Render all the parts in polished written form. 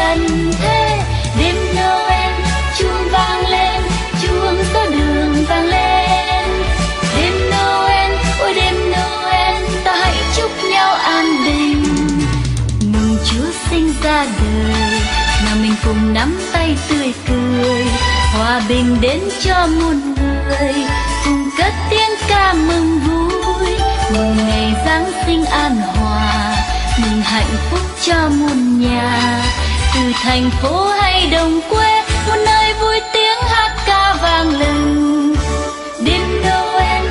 trần thế. Đêm Noel chuông vang lên, chuông gió đường vang lên. Đêm Noel, ôi đêm Noel, ta hãy chúc nhau an bình. Mừng Chúa sinh ra đời, nào mình cùng nắm tay tươi cười. Hòa bình đến cho muôn người, cùng cất tiếng ca mừng vui. Mừng ngày Giáng sinh an hòa, mừng hạnh phúc cho muôn nhà. Từ thành phố hay đồng quê, một nơi vui tiếng hát ca vang lừng. Đêm Noel,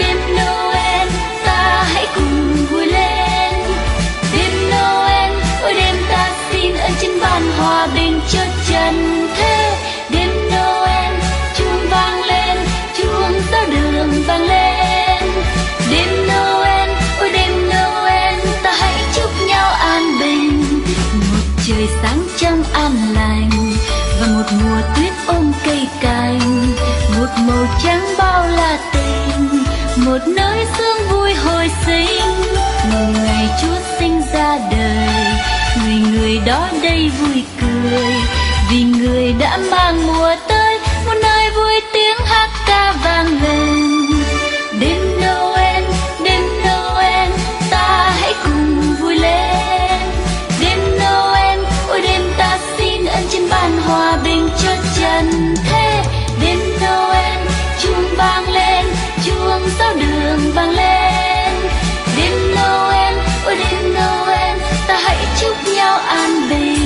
ta hãy cùng vui lên. Đêm Noel, ôi đêm ta xin ơn trên ban hòa bình cho trần thế. Đêm Noel, chuông vang lên, chuông gió đường vang lên. Đêm Noel, ôi đêm Noel, ta hãy chúc nhau an bình. Một trời sáng trong an lành, và một mùa tuyết ôm cây cành. Một màu trắng bao la tình, một nỗi sương vui hồi sinh. Mừng ngày Chúa sinh ra đời, người đó đây vui cười. Vì người đã mang mùa tới, một nơi vui tiếng hát ca vang lên. Đêm Noel, ta hãy cùng vui lên. Đêm Noel, ôi đêm ta xin ơn trên ban hòa bình cho trần thế. Đêm Noel, chuông vang lên, chuông gió đường vang lên. Đêm Noel, ôi đêm Noel, ta hãy chúc nhau an bình.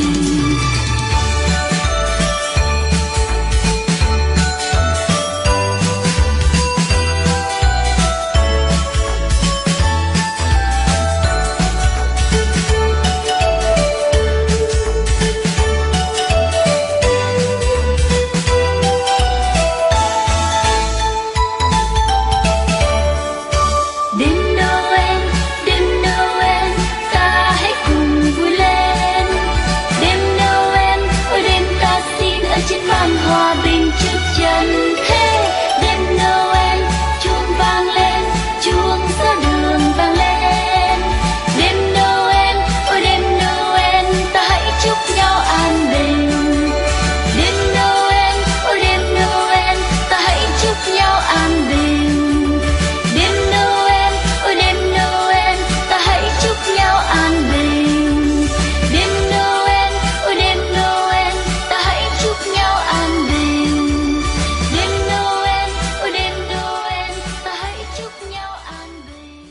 Hòa bình trước trần thế. Đêm Noel, chuông vang lên, chuông gió đường vang lên. Đêm Noel, ôi đêm Noel, ta hãy chúc nhau an bình. Đêm Noel, ôi đêm Noel, ta hãy chúc nhau an bình. Đêm Noel, ôi đêm Noel, ta hãy chúc nhau an bình. Đêm Noel, ôi đêm Noel, ta hãy chúc nhau an bình. Đêm Noel, ôi đêm Noel, ta hãy chúc nhau an bình.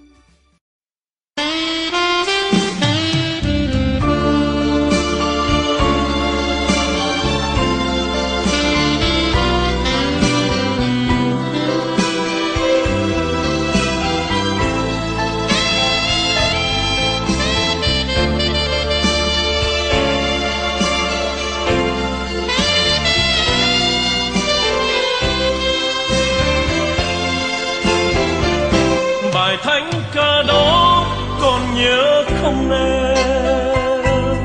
Bài thánh ca đó còn nhớ không em?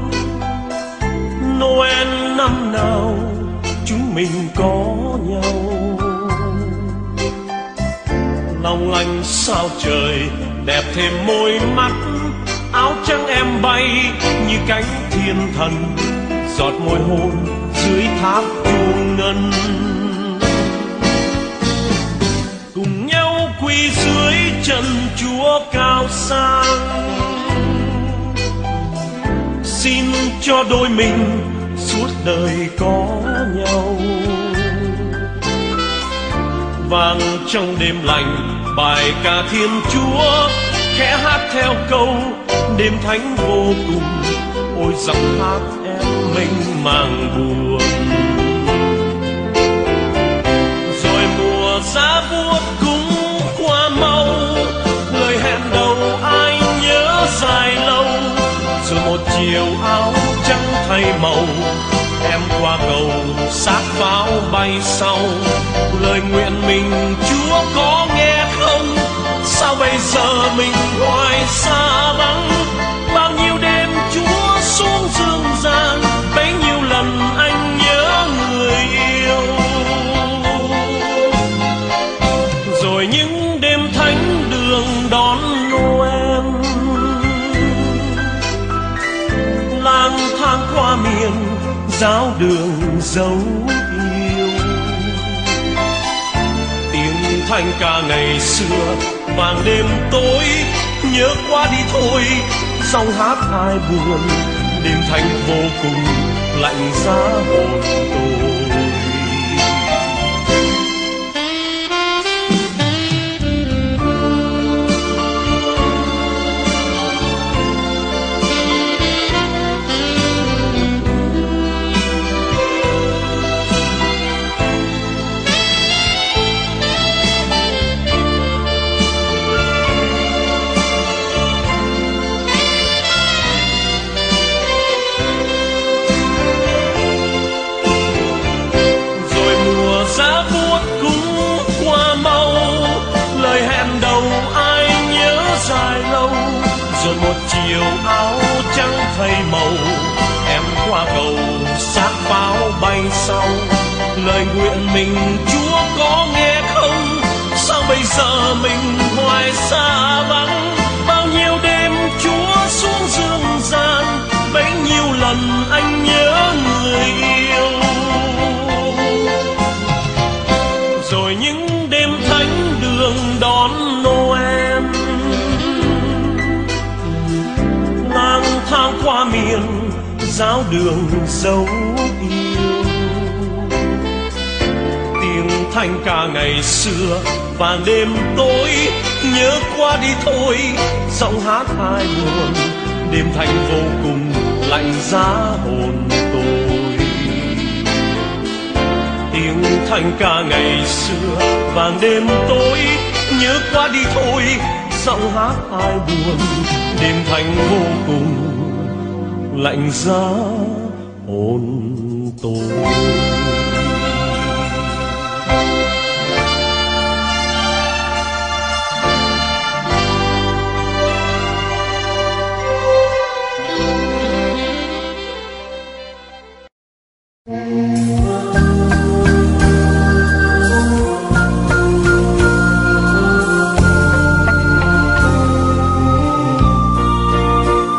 Noel năm nào chúng mình có nhau. Long lanh sao trời đẹp thêm môi mắt. Áo trắng em bay như cánh thiên thần. Giọt môi hôn dưới tháp chuông ngân. Cùng nhau quỳ dưới chân Chúa cao sang. Xin cho đôi mình suốt đời có nhau. Vang trong đêm lành bài ca Thiên Chúa, khẽ hát theo câu đêm thánh vô cùng. Ôi giọng hát em mênh mang buồn. Rồi mùa giá buốt cũng qua mau, lời hẹn đầu ai nhớ dài lâu. Rồi một chiều áo trắng thay màu, em qua cầu sát pháo bay sau. Lời nguyện mình Chúa có nghe không? Sao bây giờ mình hoài xa vắng? Bao nhiêu đêm Chúa xuống dương gian, bấy nhiêu lần anh nhớ người yêu. Rồi những đêm thánh đường đón Noel, lang thang thang qua miền giáo đường dấu yêu. Tiếng thanh ca ngày xưa vàng đêm tối, nhớ qua đi thôi dòng hát ai buồn. Đêm thanh vô cùng lạnh giá hồn tôi. Một chiều áo trắng thay màu, em qua cầu sát pháo bay sau. Lời nguyện mình Chúa có nghe không? Sao bây giờ mình hoài xa vắng? Bao nhiêu đêm Chúa xuống dương gian, bấy nhiêu lần anh nhớ người yêu. Rồi những đêm thánh đường đón Noel, lang thang qua miền giáo đường dấu yêu. Tiếng thanh ca ngày xưa vàng đêm tối, nhớ qua đi thôi giọng hát ai buồn. Đêm thanh vô cùng lạnh giá hồn tôi. Tiếng thanh ca ngày xưa vàng đêm tối, nhớ qua đi thôi giọng hát ai buồn. Đêm thanh vô cùng lạnh giá hồn tôi.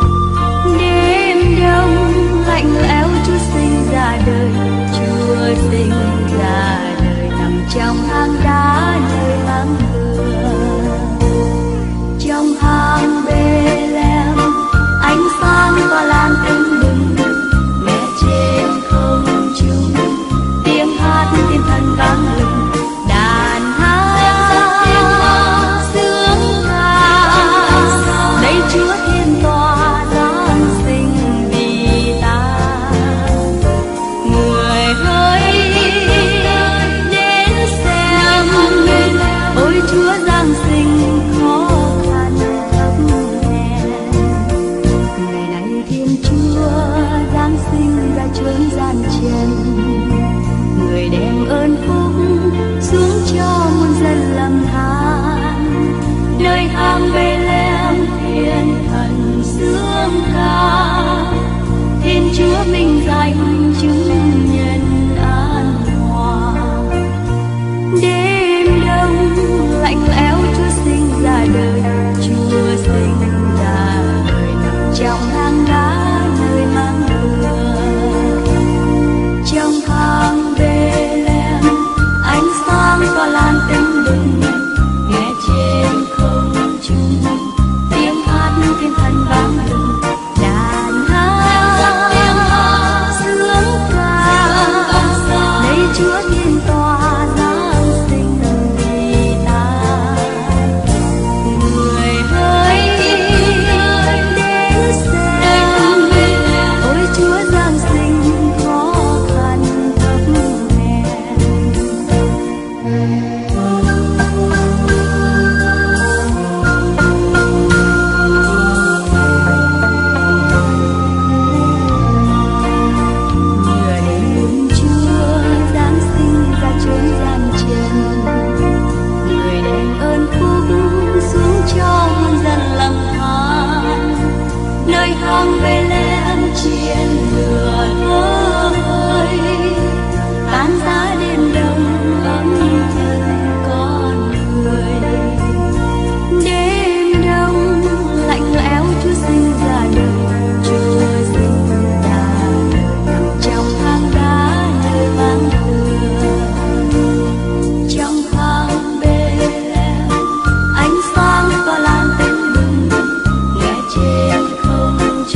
Đêm đông lạnh lẽo Chúa sinh ra đời, Chúa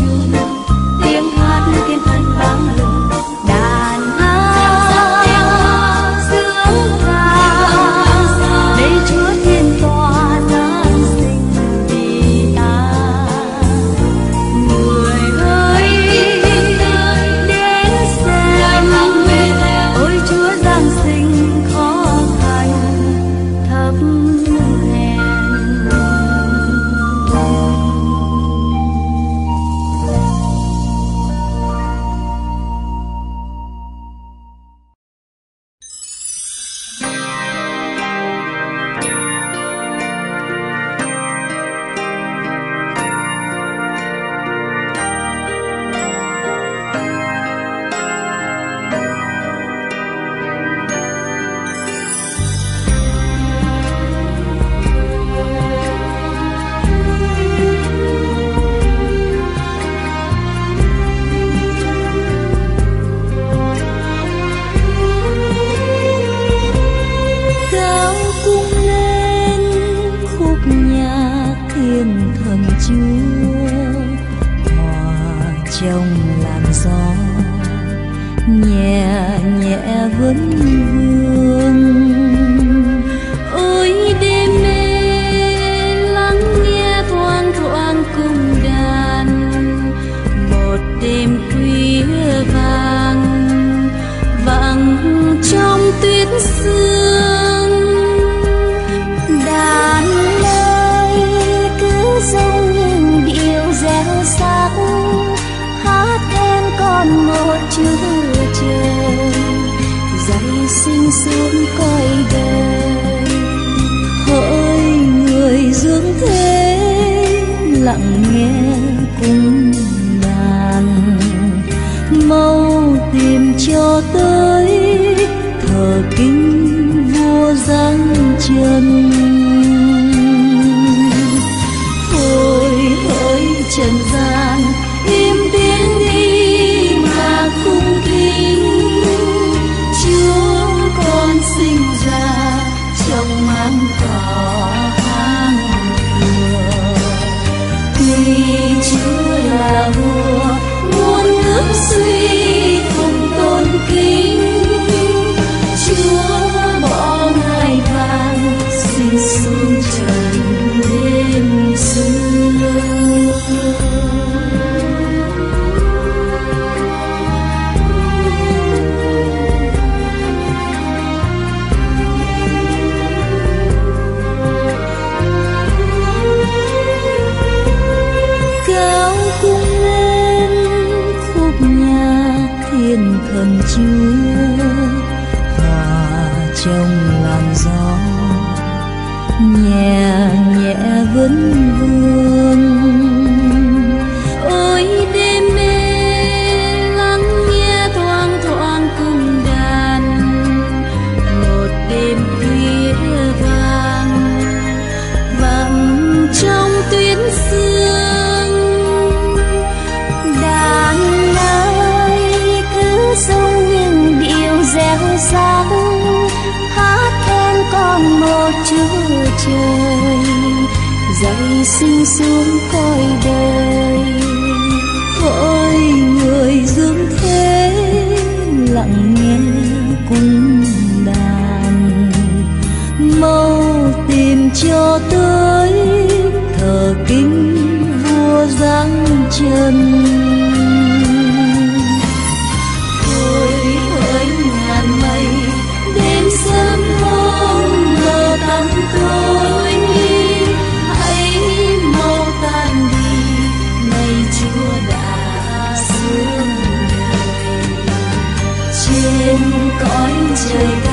chuông, tiếng hát thiên thần vang lừng, đàn hát sướng ca để Chúa thiên tòa giáng sinh vì ta. Người ơi đến xem, ôi Chúa giáng sinh khó thành thấp hèn. Cao cung lên khúc nhạc thiên thần Chúa, hòa trong làn gió nhẹ nhẹ vấn vương. Ôi đêm mê lắng nghe thoang thoảng cung đàn, một đêm khuya vàng vang trong tuyết sương. Đàn ơi cứ rung những điệu reo sắc, hát then còn một Chúa trời dậy sinh xuống cõi đời. Hỡi người dưỡng thế lặng nghe cung đàn, mau tìm cho tới thờ kính vua giáng trần. Thôi hỡi trần gian im tiếng đi mà cung kính, Chúa con sinh ra trong máng cỏ hang vừa. Tuy Chúa là vua muôn nước suy cùng tôn kính, Chúa bỏ ngai vàng sinh xuống trần đêm xưa. Cao cung lên khúc nhạc thiên thần Chúa, hòa trong làn gió nhẹ nhẹ vấn vương. Ôi đêm mê lắng nghe thoang thoảng cung đàn, một đêm khuya vàng vang trong tuyết sương. Đàn ơi cứ rung những điệu reo sắc, hát then còn một Chúa trời dậy sinh xuống cõi đời. Hỡi người dưỡng thế lặng nghe cung đàn, mau tìm cho tới thờ kính vua giáng trần. Thôi hỡi ngàn mây đêm sớm hôm mờ tăm tối, hãy mau tan đi nay Chúa đã xuống đời. Trên cõi trời